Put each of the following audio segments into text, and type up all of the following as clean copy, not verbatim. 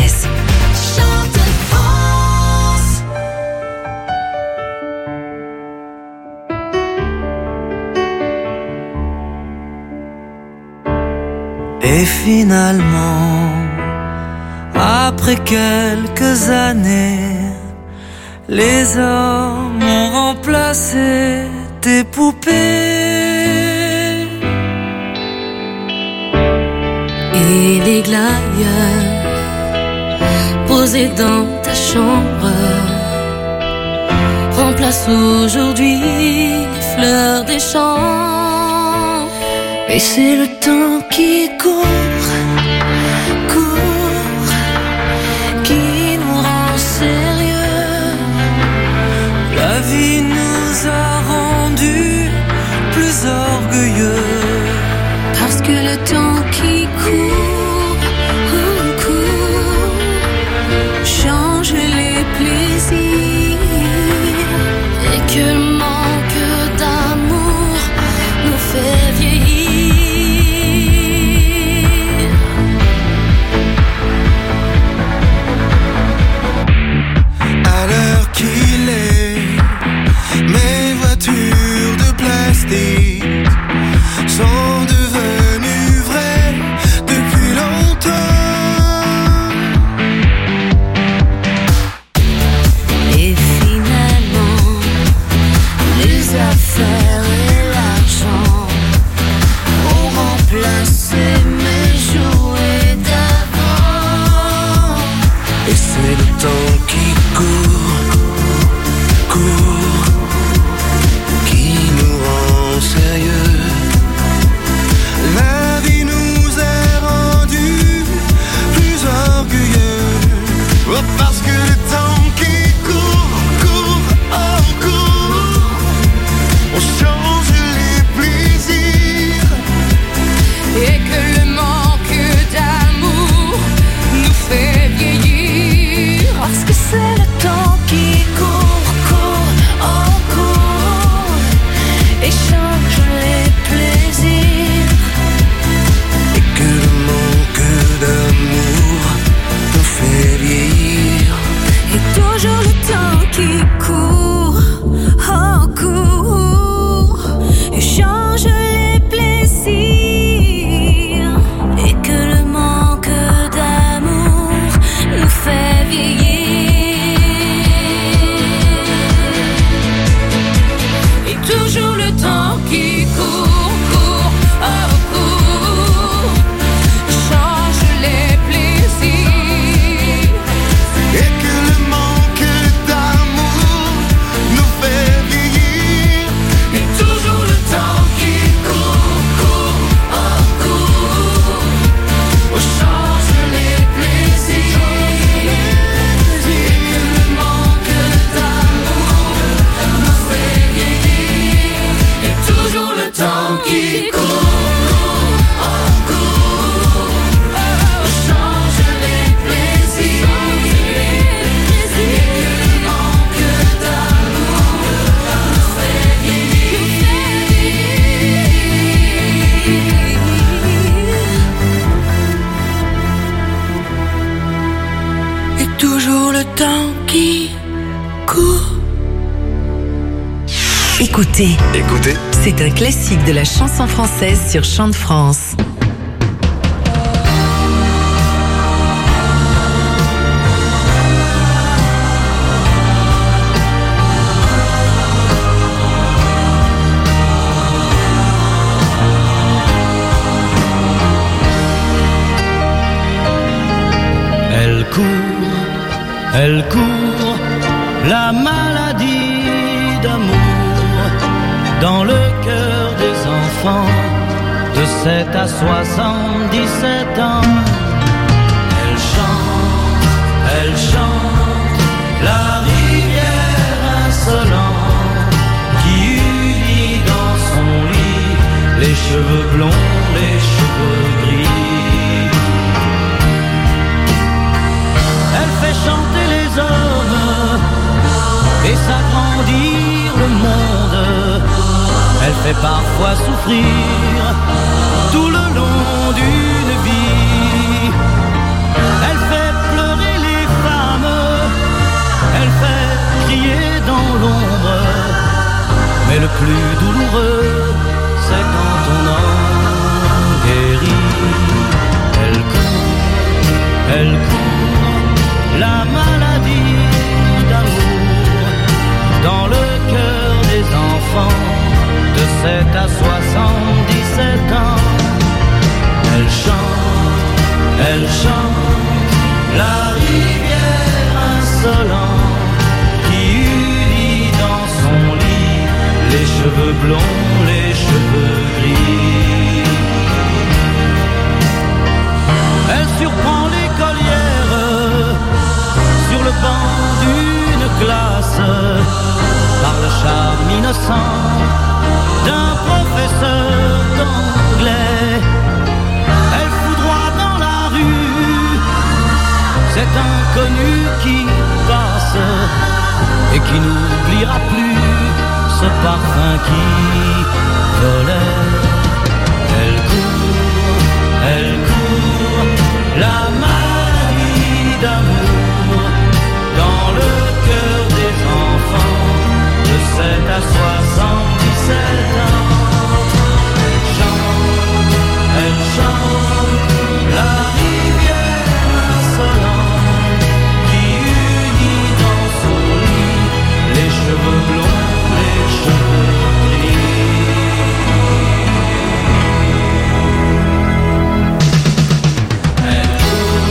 française. Chante France. Et finalement, après quelques années, les hommes ont remplacé tes poupées. Et les glaïeuls posés dans ta chambre remplacent aujourd'hui les fleurs des champs. Et c'est le temps qui court, qui nous rend sérieux. La vie nous a rendus plus orgueilleux. Parce que le temps qui court, change les plaisirs. Et que le manque d'amour nous fait vieillir. À l'heure qu'il est, mes voitures de plastique sont devenues vraies depuis longtemps. Et finalement, les affaires et l'argent ont remplacé mes jouets d'avant. Et c'est le temps qui court, qui nous rend sérieux. La vie nous a rendus plus orgueilleux. Oh, parce que le temps qui court, on change les plaisirs. Et que le manque d'amour nous fait vieillir. Parce que c'est le temps qui court, et change les plaisirs. Et que le manque d'amour nous fait vieillir. Et toujours le temps qui court, et change les plaisirs. Et que le manque d'amour nous fait vieillir. Et toujours le temps qui court, change les plaisirs. Et que le manque d'amour nous fait vieillir. Et toujours le temps qui court, change les plaisirs. Et que le manque d'amour nous fait vieillir. Et toujours le temps qui court, change les plaisirs. Et que le manque d'amour nous fait vieillir. Et toujours le temps qui court. Écoutez, Écoutez, c'est un classique de la chanson française sur Chant de France. Elle court, la maladie d'amour dans le cœur des enfants de 7 à 77 ans. Elle chante la rivière insolente qui unit dans son lit les cheveux blonds, les cheveux gris. Elle fait chanter les hommes et s'agrandir le monde. Elle fait parfois souffrir tout le long d'une vie. Elle fait pleurer la maladie d'amour dans le cœur des enfants de 7 à 77 ans. Elle chante la rivière insolente qui unit dans son lit les cheveux blonds, les cheveux gris. Elle surprend l'écolière sur le banc d'une classe par le charme innocent d'un professeur d'anglais. Elle foudroie dans la rue cet inconnu qui passe et qui n'oubliera plus ce parfum qui volait. Elle court, la maladie d'amour dans le cœur des enfants de 7 à 77 ans. Elle chante la rivière insolente qui unit dans son lit les cheveux blonds, les cheveux gris. Elle court,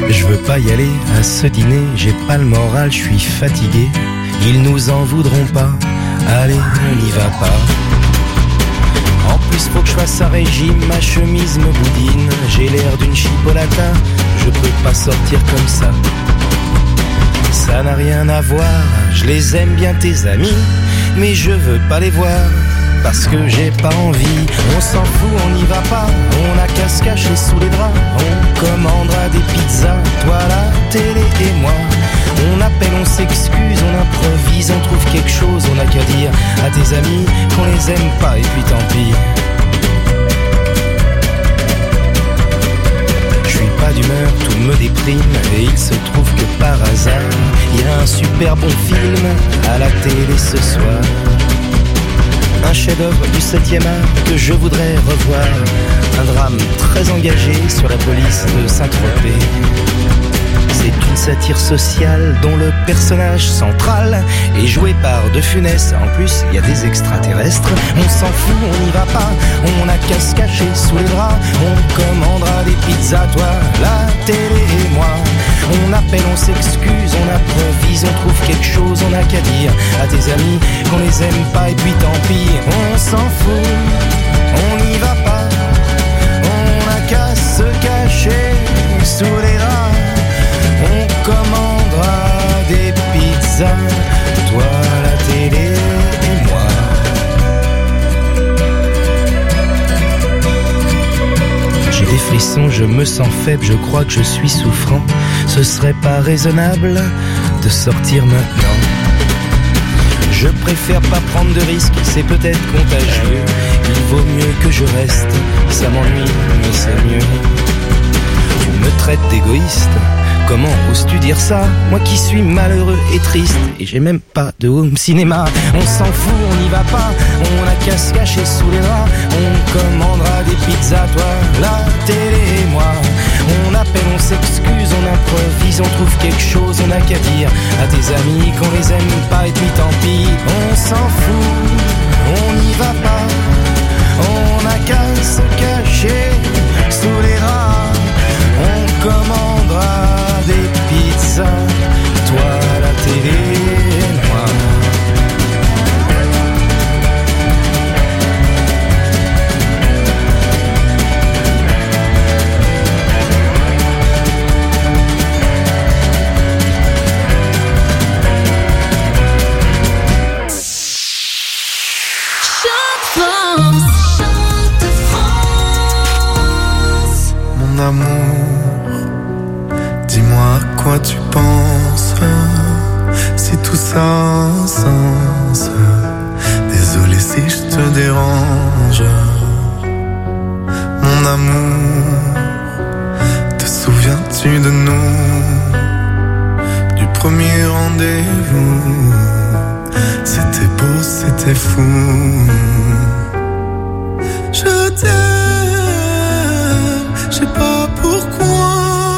Je veux pas y aller à ce dîner, j'ai pas le moral, je suis fatigué. Ils nous en voudront pas, allez, on n'y va pas. En plus faut que je fasse un régime, ma chemise me boudine. J'ai l'air d'une chipolata, je peux pas sortir comme ça. Ça n'a rien à voir, je les aime bien tes amis, mais je veux pas les voir, parce que j'ai pas envie. On s'en fout, on n'y va pas, on a qu'à se cacher sous les draps. On commandera des pizzas, toi la télé et moi. On appelle, on s'excuse, on improvise, on trouve quelque chose, on a qu'à dire à tes amis qu'on les aime pas et puis tant pis. Je suis pas d'humeur, tout me déprime et il se trouve que par hasard, il y a un super bon film à la télé ce soir. Un chef-d'œuvre du 7e art que je voudrais revoir. Un drame très engagé sur la police de Saint-Tropez. C'est une satire sociale dont le personnage central est joué par De Funès. En plus, il y a des extraterrestres. On s'en fout, on n'y va pas. On a qu'à se cacher sous les draps. On commandera des pizzas, toi, la télé et moi. On appelle, on s'excuse, on improvise, on trouve quelque chose, on a qu'à dire à tes amis qu'on les aime pas et puis tant pis. On s'en fout, on n'y va pas. On a qu'à se cacher sous les draps. On commandera des pizzas, toi la télé et moi. J'ai des frissons, je me sens faible, je crois que je suis souffrant. Ce serait pas raisonnable de sortir maintenant. Je préfère pas prendre de risques, c'est peut-être contagieux. Il vaut mieux que je reste, ça m'ennuie, mais c'est mieux. Tu me traites d'égoïste, comment oses-tu dire ça? Moi qui suis malheureux et triste, et j'ai même pas de home cinéma. On s'en fout, on n'y va pas, on a qu'à se cacher sous les draps. On commandera des pizzas, toi, la télé et moi. On appelle, on s'excuse, on improvise, on trouve quelque chose, on a qu'à dire à tes amis qu'on les aime pas et puis tant pis. On s'en fout, on n'y va pas, on a qu'à se cacher sous les draps. On commandera des pizzas, toi la télé et moi. Mon amour, dis-moi à quoi tu penses, si tout ça a un sens. Désolé si je te dérange. Mon amour, te souviens-tu de nous, du premier rendez-vous? C'était beau, c'était fou. Je t'aime, je sais pas pourquoi.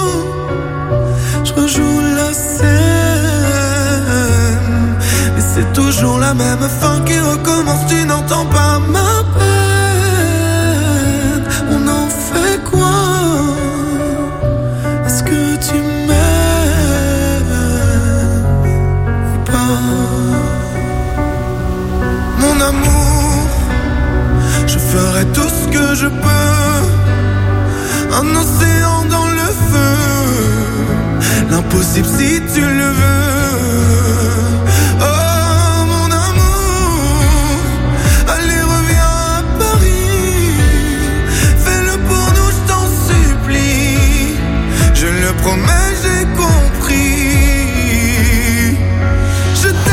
Je rejoue la scène, mais c'est toujours la même fin qui recommence. Tu n'entends pas ma peine. On en fait quoi? Est-ce que tu m'aimes ou pas? Mon amour, je ferai tout ce que je peux. Un océan dans le feu, l'impossible si tu le veux. Oh mon amour, allez reviens à Paris. Fais-le pour nous, je t'en supplie. Je le promets, j'ai compris. Je t'aime,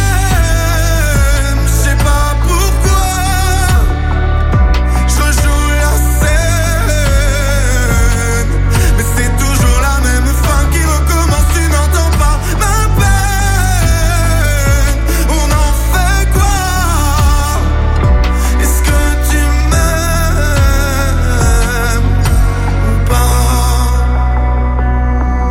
je sais pas pourquoi. Je rejoue la scène, mais c'est toujours la même fin qui recommence. Tu n'entends pas ma peine. On en fait quoi? Est-ce que tu m'aimes ou pas?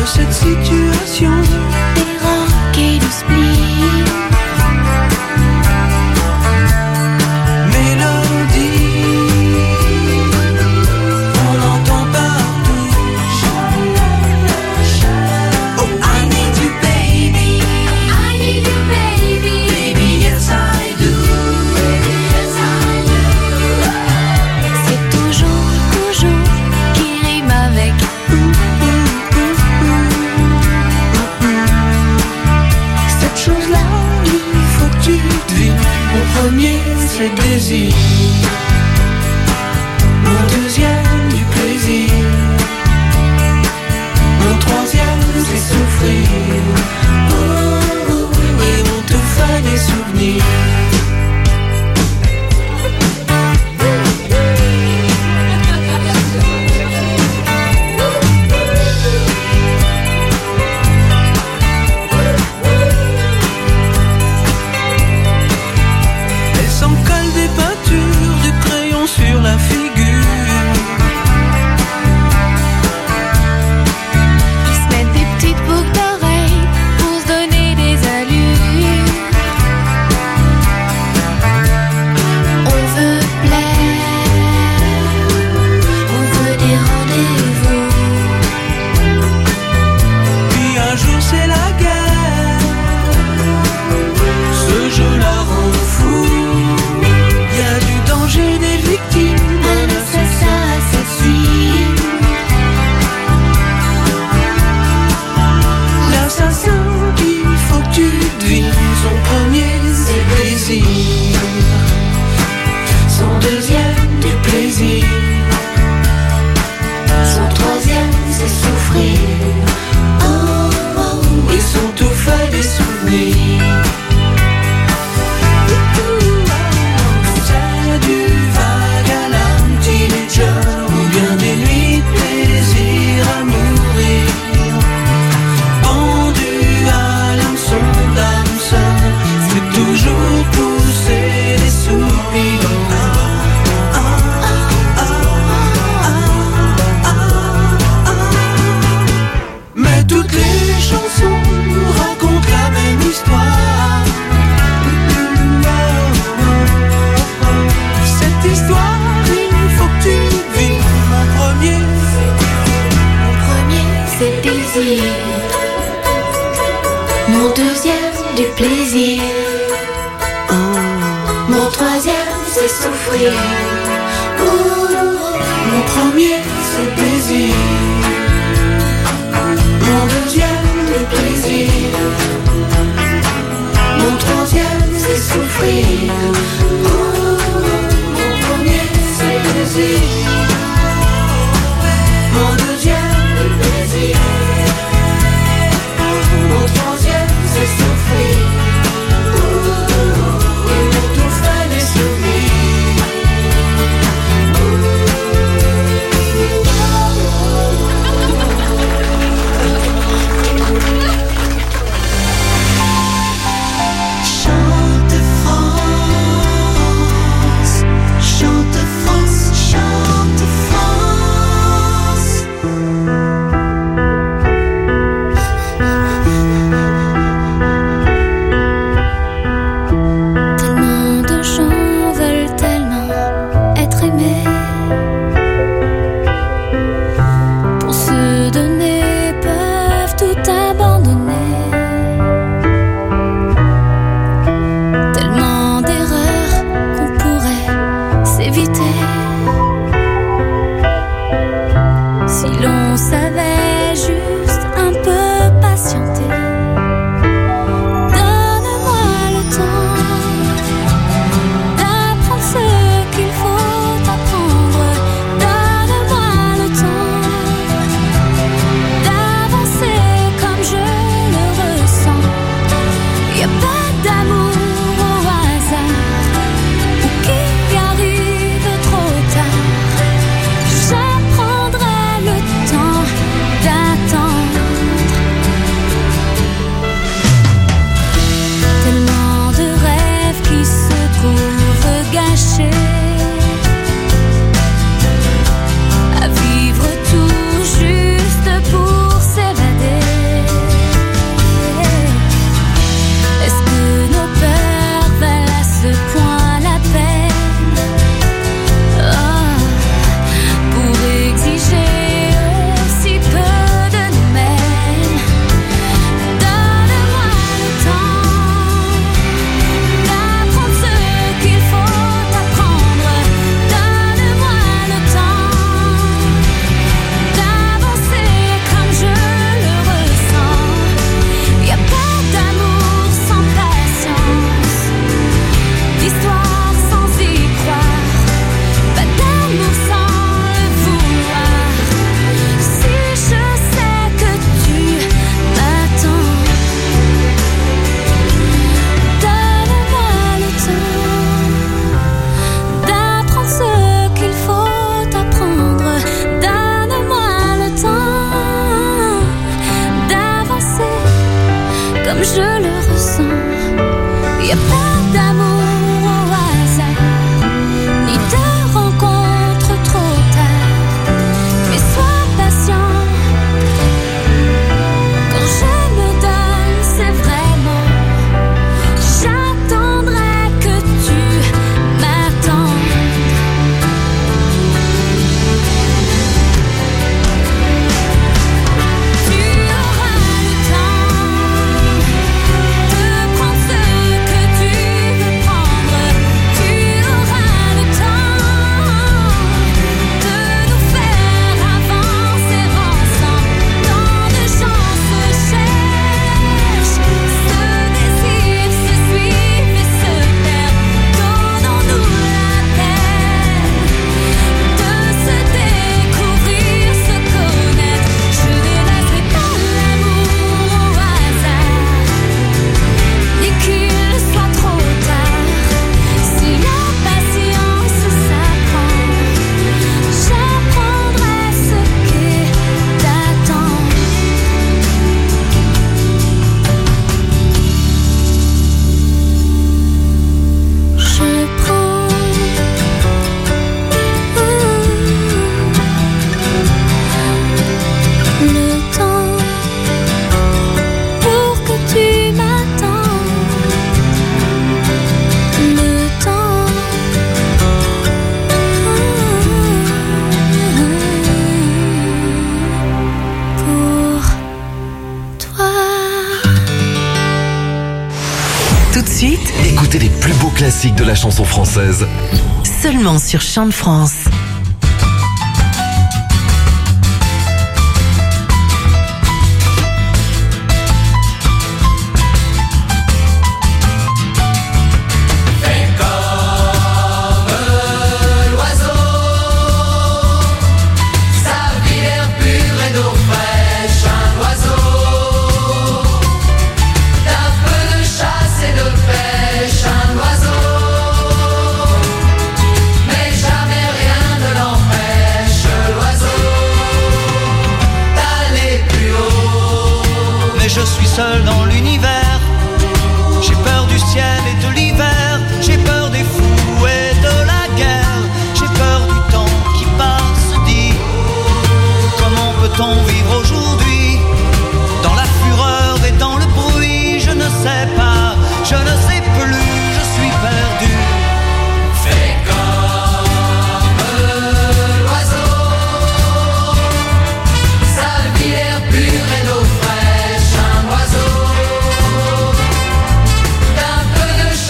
cette situation. Des rocs et du spleen. Mélodie, on l'entend partout. Oh, I need you baby, I need you, baby. baby yes I do. C'est toujours, toujours qui rime avec Cette chose-là, il faut que tu devines. Mon premier, c'est le désir. Mon deuxième, du plaisir. Mon troisième, c'est souffrir. Oh, oh, oh, et on te fait des souvenirs. Elle s'en colle des peintures, du crayon sur la figure. Ils se mettent des petites boucles d'oreilles pour se donner des allures. On veut plaire, on veut des rendez-vous. Puis un jour c'est la guerre. Ce jeu la rend fou. Y a du danger, des victimes. Un assassin assassine. L'assassin qu'il faut que tu devines. Son premier c'est le plaisir. Son deuxième du plaisir. Son troisième c'est souffrir. Oh, oh, oh, et son tout fait des souvenirs. C'est du vague à l'âme teenager, ou bien des nuits de plaisir à mourir. Pendu à l'hameçon d'Hameçon, c'est toujours pousser des soupirs. Mais toutes les chansons racontent la même histoire. Cette histoire, il faut que tu devines. Mon premier, Mon premier, c'est le désir. Mon deuxième, du plaisir. Mon troisième, c'est souffrir. mon premier, c'est le plaisir. Mon deuxième, le plaisir. Mon troisième, c'est souffrir. Mon premier, c'est le plaisir. Mon deuxième, le plaisir. Mon troisième, c'est souffrir. Et mon tout fait des souvenirs. comme je le ressens. Y a pas d'amour au hasard, ni de rencontre trop tard. Mais sois patient, quand je me donne, c'est vraiment. J'attendrai que tu m'attendes. Tu auras le temps de prendre ce que tu veux prendre. Tu auras le temps de nous faire avancer ensemble. Tant de gens se cherchent, se désirent, se suivent et se perdent. Donnons-nous la peine de se découvrir, se connaître. Je ne laisserai pas l'amour au hasard, ni qu'il soit trop tard. Si la patience s'apprend, j'apprendrai ce qu'est d'attendre. Je prends le temps pour que tu m'attendes. Le temps pour toi. Tout de suite, Écoutez les plus beaux classiques de la chanson française. seulement sur Chant de France. Je suis seul dans l'univers. J'ai peur du ciel et de l'hiver. J'ai peur des fous et de la guerre. J'ai peur du temps qui passe. Dis, comment peut-on vivre aujourd'hui dans la fureur et dans le bruit? Je ne sais pas, je ne sais plus, je suis perdu. Fais comme l'oiseau, sa vie l'air pur et d'eau fraîche. Un oiseau d'un peu de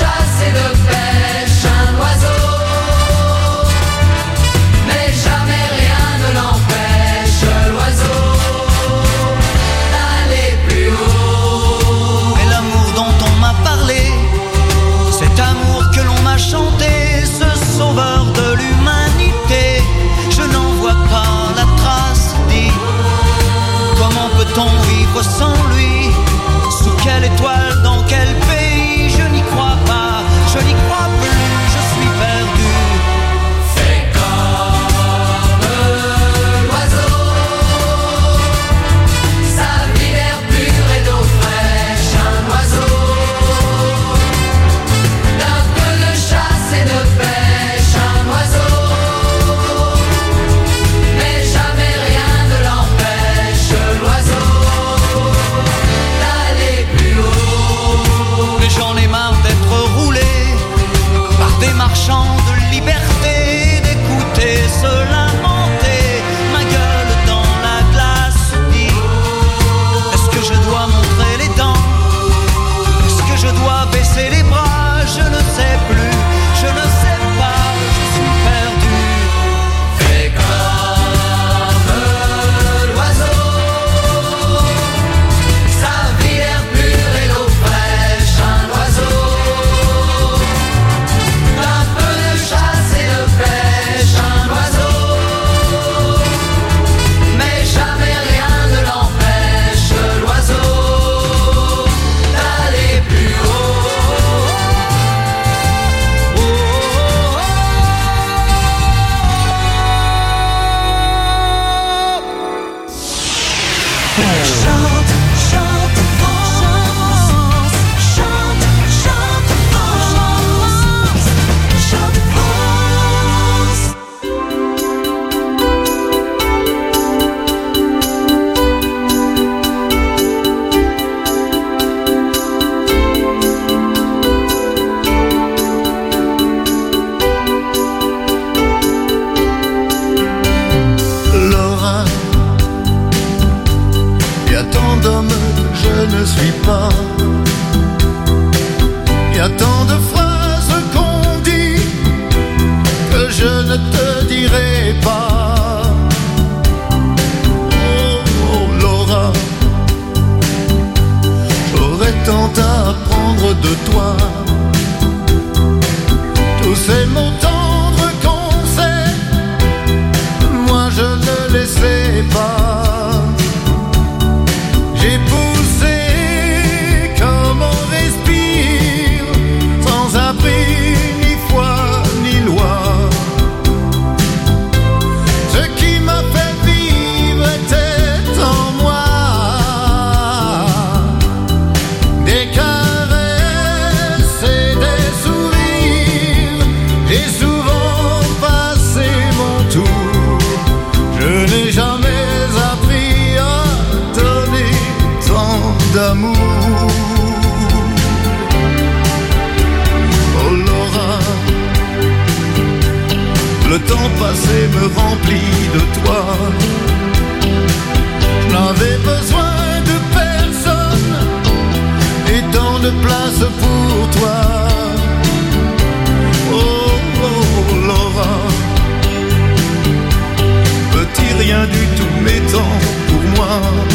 ne suis pas. Y a tant de phrases qu'on dit que je ne te dirai pas. Oh Laura, j'aurais tant à apprendre de toi. Tous ces mots tendres qu'on sait, moi je ne les sais pas. J'ai poussé comme on respire, sans abri ni foi ni loi. Ce qui m'a fait vivre était en moi. Des caresses et des sourires, j'ai souvent passé mon tour. Je n'ai jamais appris à donner tant d'amour. Oh Laura, le temps passé me remplit de toi. Je n'avais besoin de personne et tant de place pour toi. Oh Laura, petit rien du tout mais tant pour moi.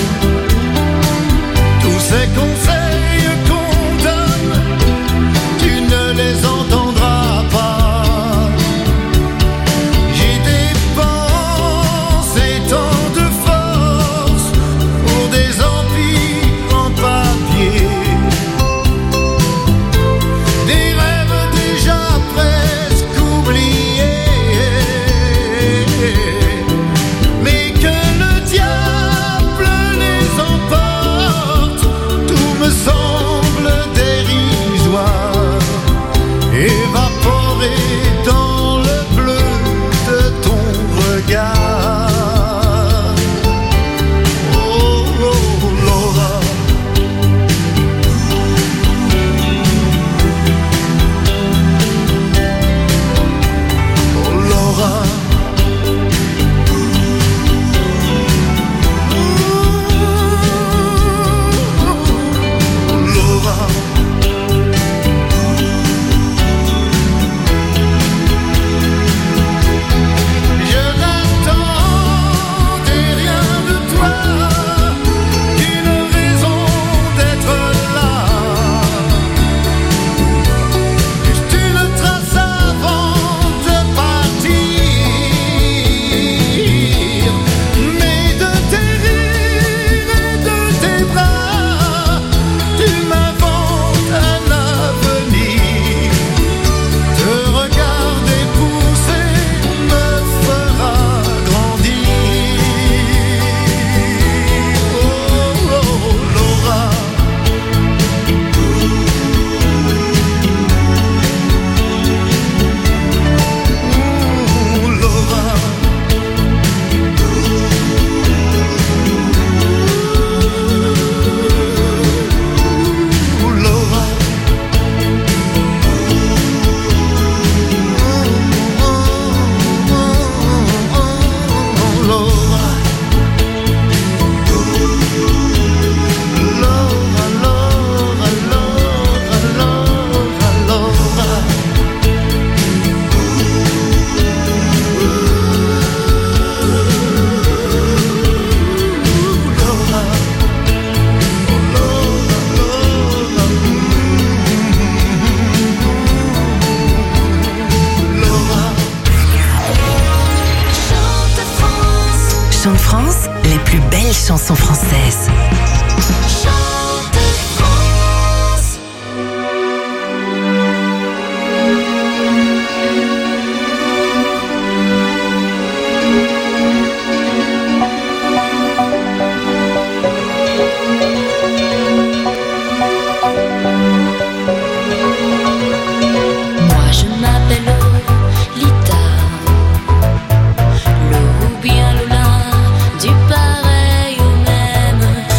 Tous ces conseils qu'on donne, tu ne les entendras pas. J'ai dépensé tant de force pour des empires en papier, des rêves déjà presque oubliés, mais que le diable les emporte. Tout me semble dérisoire, évaporé dans le bleu de ton regard. Oh, oh Laura, oh Laura, Laura. Je n'attendais rien de toi qu'une raison d'être là. Juste une trace avant de partir, mais de tes rires et de tes bras, tu m'inventes un avenir. Te regarder pousser me fera grandir. Oh, oh Laura, Laura, Laura. Chante France, les plus belles chansons françaises. Moi je m'appelle Lolita, le ou bien Lola, du pareil au même.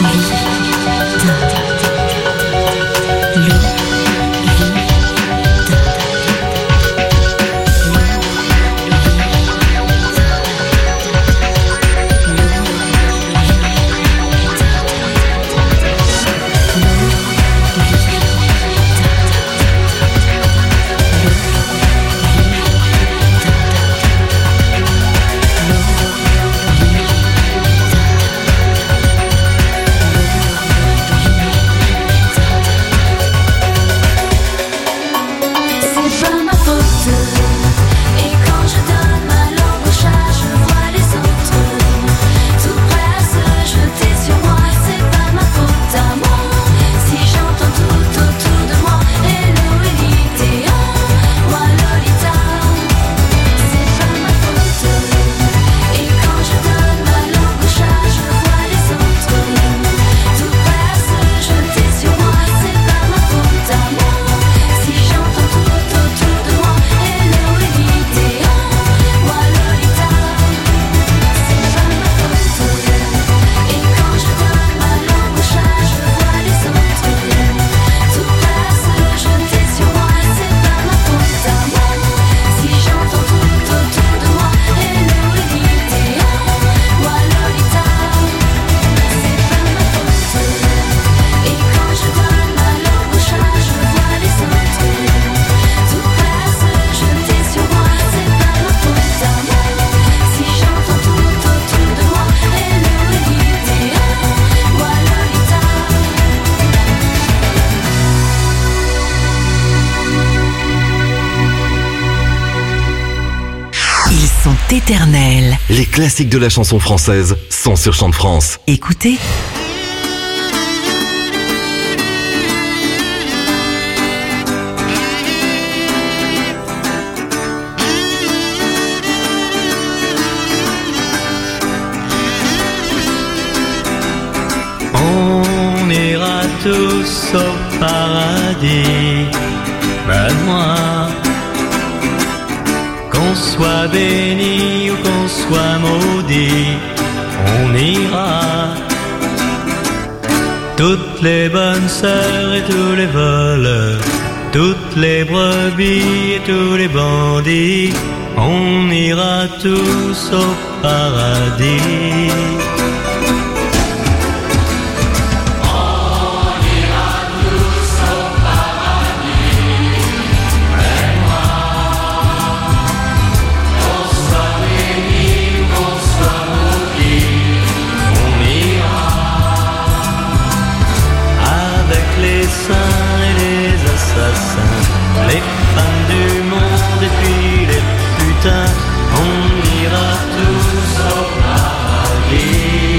Éternel. Les classiques de la chanson française sont sur Chant de France. Écoutez. On ira tous au paradis, ben moi. Qu'on soit béni ou qu'on soit maudit, on ira. Toutes les bonnes sœurs et tous les voleurs, toutes les brebis et tous les bandits, on ira tous au paradis. Les femmes du monde et puis les putains, on ira tous au paradis.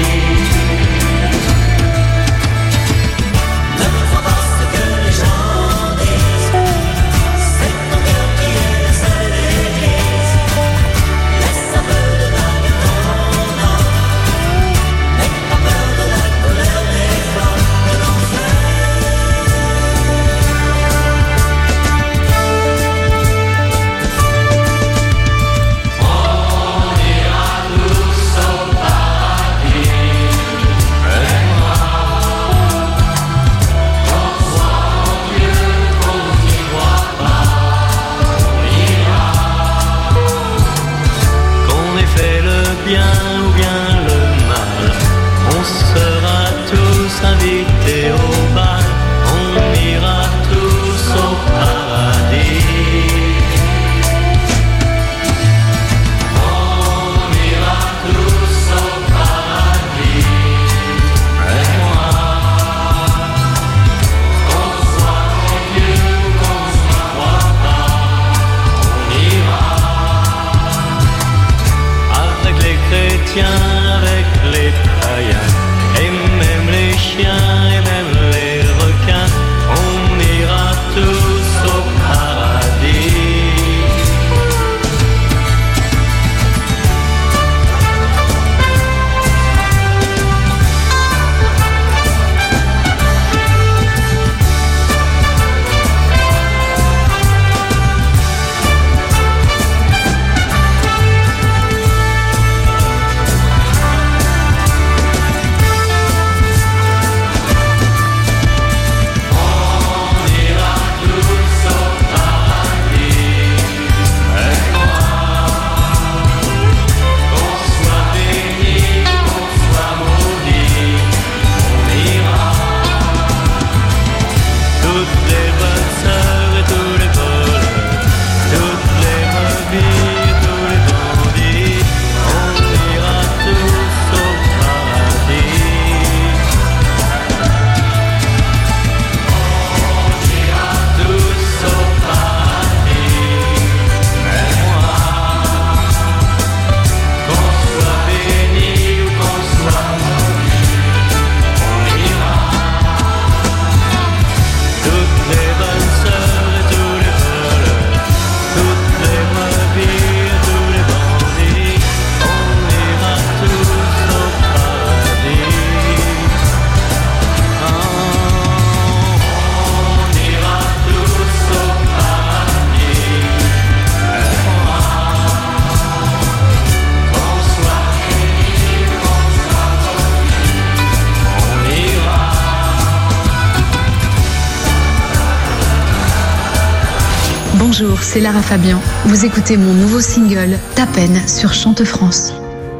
Bonjour, c'est Lara Fabian. Vous écoutez mon nouveau single, Ta peine, sur Chante France.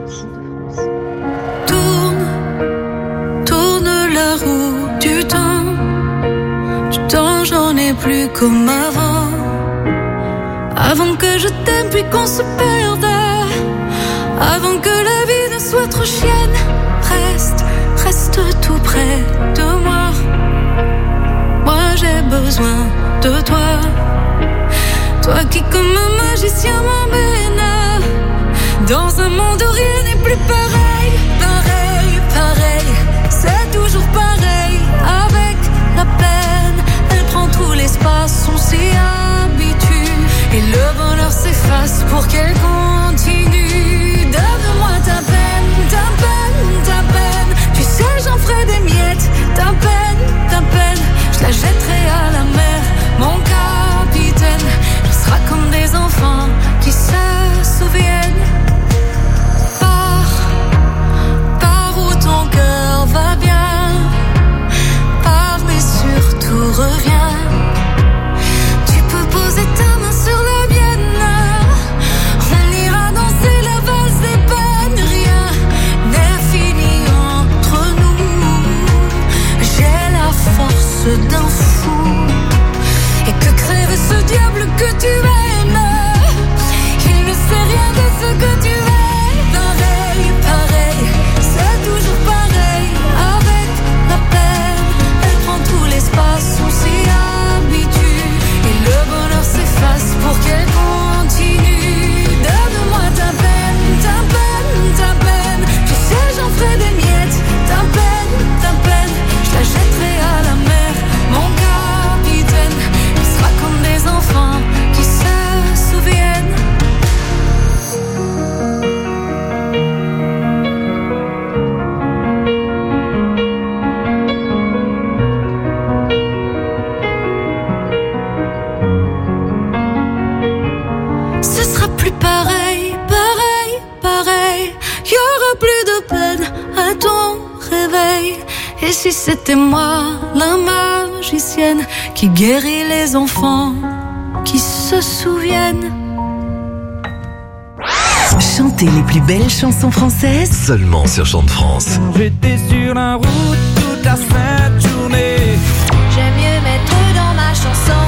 Tourne la roue du temps. Du temps, j'en ai plus comme avant. Avant que je t'aime puis qu'on se perde. Avant que la vie ne soit trop chienne. Reste tout près de moi. Moi j'ai besoin de toi. Toi qui comme un magicien m'emmène dans un monde où rien n'est plus pareil. Pareil, c'est toujours pareil. Avec la peine, elle prend tout l'espace. On s'y habitue et le bonheur s'efface pour qu'elle continue. Donne-moi ta peine. Tu sais j'en ferai des miettes. Ta peine, je la jetterai à la mer. Mon capitaine, on sera comme des enfants qui se souviennent. Par où ton cœur va bien. Pars mais surtout reviens. Tu peux poser ta main sur la mienne. On ira danser la valse des peines. Rien n'est fini entre nous. J'ai la force d'un fou. Et que crève ce diable que tu aimes. Il ne sait rien de ce que tu es. Pareil, c'est toujours pareil. Avec la peine, elle prend tout l'espace. On s'y habitue et le bonheur s'efface pour qu'elle continue. Donne-moi ta peine. Tu sais j'en ferai des miettes. Ta peine, je la jetterai à la mer. Mon capitaine, on sera comme des enfants qui se souviennent. Ce sera plus pareil. Y aura plus de peine à ton réveil. Et si c'était moi, la magicienne, qui guérit les enfants qui se souviennent. Chantez les plus belles chansons françaises Seulement sur Chante France. J'étais sur la route toute la sainte journée. J'aime mieux mettre dans ma chanson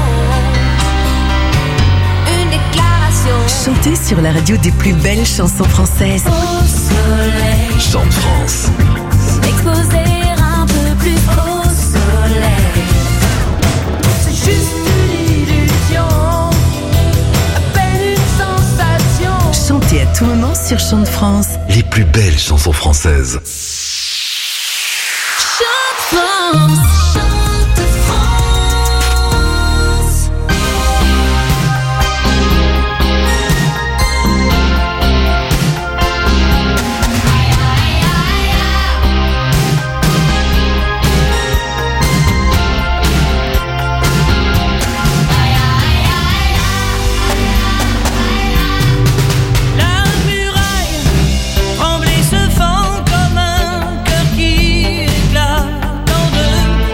une déclaration. Chantez sur la radio des plus belles chansons françaises. Au soleil, Chante France. m'exposer un peu plus au soleil. C'est juste une illusion, à peine une sensation. Chantez à tout moment sur Chante France. Les plus belles chansons françaises. Chante France. Chante France. La muraille tremble et se fend comme un cœur qui éclate en deux.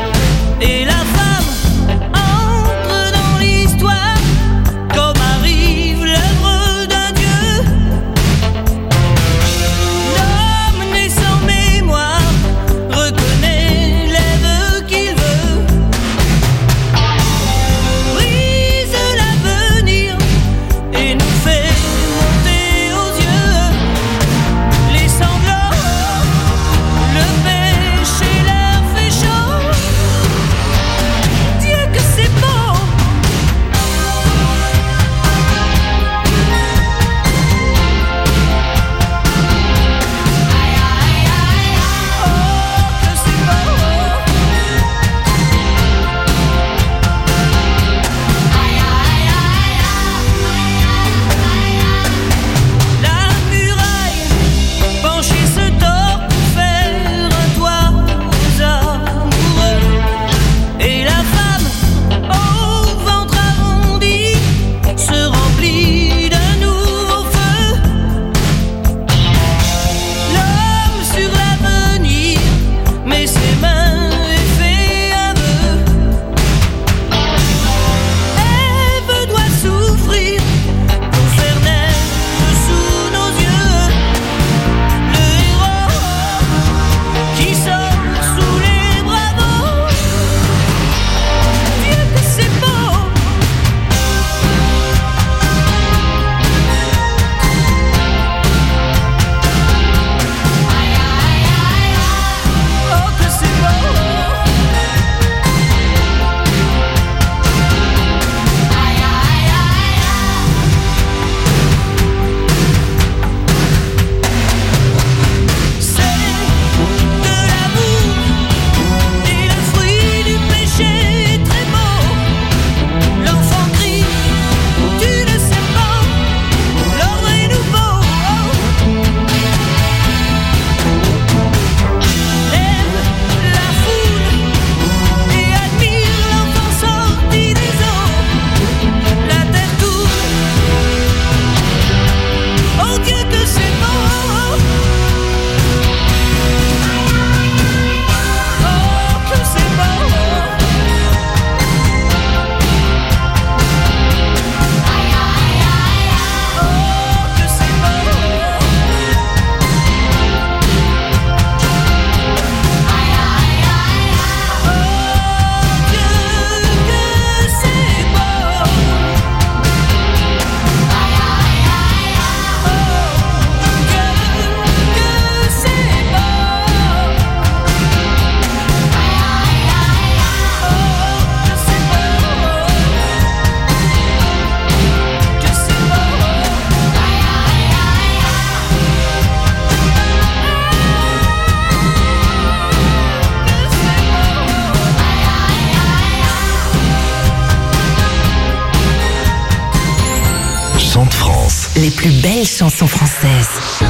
les plus belles chansons françaises.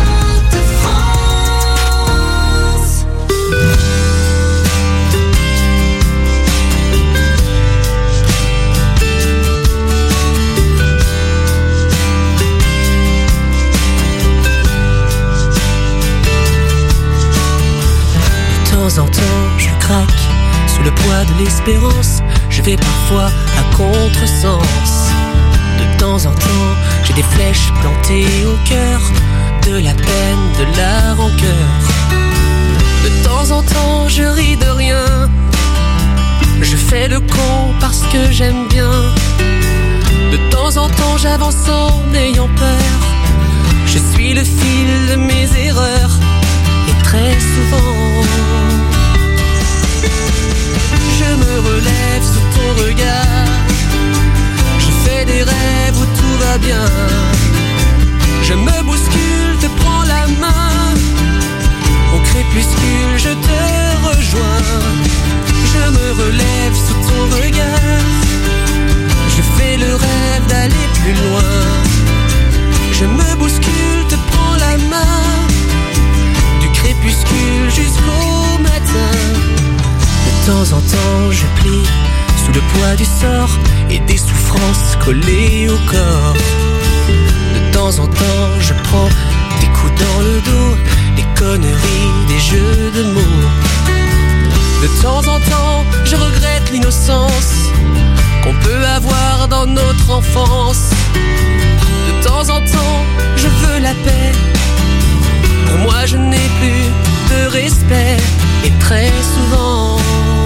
De temps en temps, je craque sous le poids de l'espérance. Je vais parfois à contresens. De temps en temps, j'ai des flèches plantées au cœur, de la peine, de la rancœur. De temps en temps, je ris de rien. Je fais le con parce que j'aime bien. De temps en temps, j'avance en ayant peur. Je suis le fil de mes erreurs. Et très souvent, je me relève sous ton regard. Je fais des rêves où tout va bien. Je me bouscule, te prends la main. Au crépuscule, je te rejoins. Je me relève sous ton regard. Je fais le rêve d'aller plus loin. Je me bouscule, te prends la main. Du crépuscule jusqu'au matin. De temps en temps, je plie sous le poids du sort et des souffrances collées au corps. De temps en temps, je prends des coups dans le dos, des conneries, des jeux de mots. De temps en temps, je regrette l'innocence qu'on peut avoir dans notre enfance. De temps en temps, je veux la paix. Pour moi, je n'ai plus de respect. Et très souvent,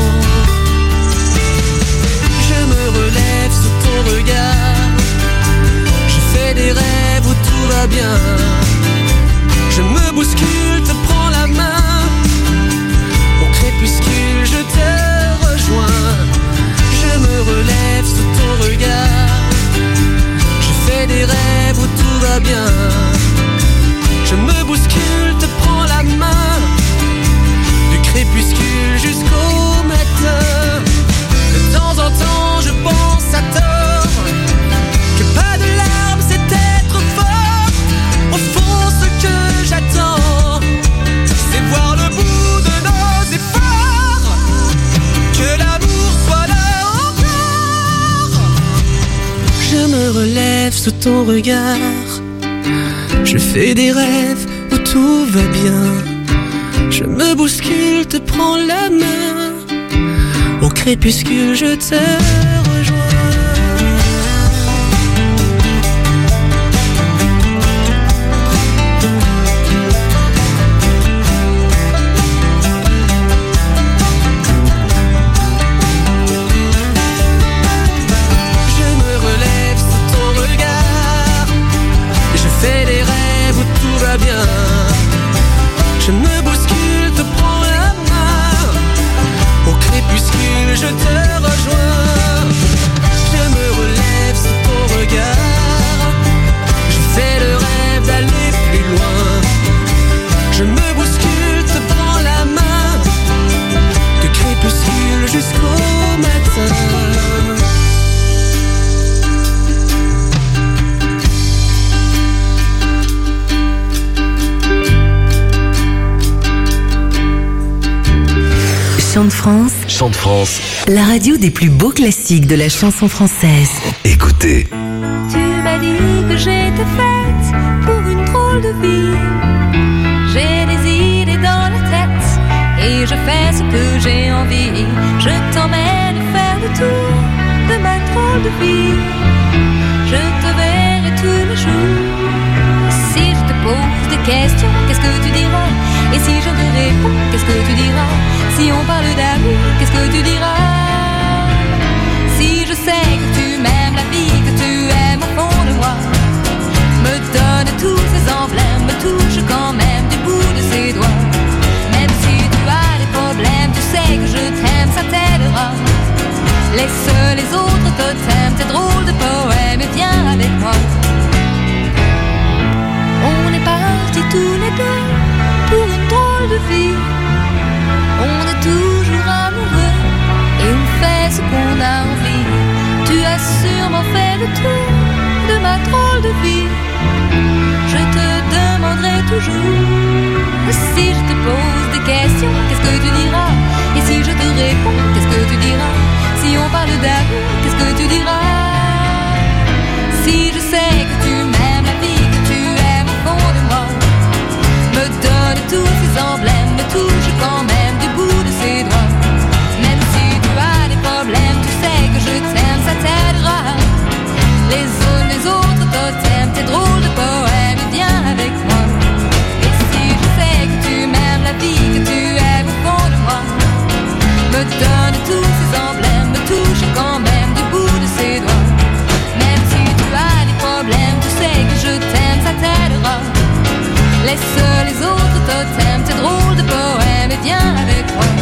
je me relève sous ton regard. Je fais des rêves où tout va bien. Je me bouscule, te prends la main. Au crépuscule, je te rejoins. Je me relève sous ton regard. Je fais des rêves où tout va bien. Je me bouscule, te prends la main. Du crépuscule jusqu'au matin. De temps en temps, je pense à tort que pas de larmes, c'est être fort. Au fond, ce que j'attends, c'est voir le bout de nos efforts. Que l'amour soit là encore. Je me relève sous ton regard. Je fais des rêves où tout va bien. Je me bouscule, te prends la main. Au crépuscule, je te rejoins. Je me relève sous ton regard. Je fais des rêves où tout va bien. Je me bouscule, te prends la main. Au crépuscule, je te rejoins. Je me relève sous ton regard. Je fais le rêve d'aller plus loin. Je me bouscule, te prends la main. Du crépuscule jusqu'au matin. Chante France. Chante France. La radio des plus beaux classiques de la chanson française. Écoutez. Tu m'as dit que j'étais faite pour une drôle de vie. J'ai des idées dans la tête et je fais ce que j'ai envie. Je t'emmène faire le tour de ma drôle de vie. Je te verrai tous les jours. Si je te pose des questions, qu'est-ce que tu diras? Et si je te réponds, qu'est-ce que tu diras? Si on parle d'amour, qu'est-ce que tu diras? Si je sais que tu m'aimes la vie, que tu aimes au fond de moi, me donne tous ces emblèmes, me touche quand même du bout de ses doigts. Même si tu as des problèmes, tu sais que je t'aime, ça t'aidera. Laisse les autres totems, tes drôles de poèmes et viens avec moi. On est partis tous les deux pour une drôle de vie. On est toujours amoureux et on fait ce qu'on a envie. Tu as sûrement fait le tour de ma drôle de vie. toujours. Si je te pose des questions, qu'est-ce que tu diras? Et si je te réponds, qu'est-ce que tu diras? Si on parle d'amour, qu'est-ce que tu diras? Si je sais que tu m'aimes, la vie que tu aimes au fond de moi, me donne tous ces emblèmes, me touche quand même du bout de ses doigts. Même si tu as des problèmes, tu sais que je t'aime, ça t'aidera. Les autres totems, tes drôles de poèmes, viens avec moi. Et si je sais que tu m'aimes, la vie que tu aimes au fond de moi, me donne tous ces emblèmes, me touche quand même du bout de ses doigts. Même si tu as des problèmes, tu sais que je t'aime, ça t'aidera. Laisse les autres totems, tes drôles de poèmes, et viens avec moi.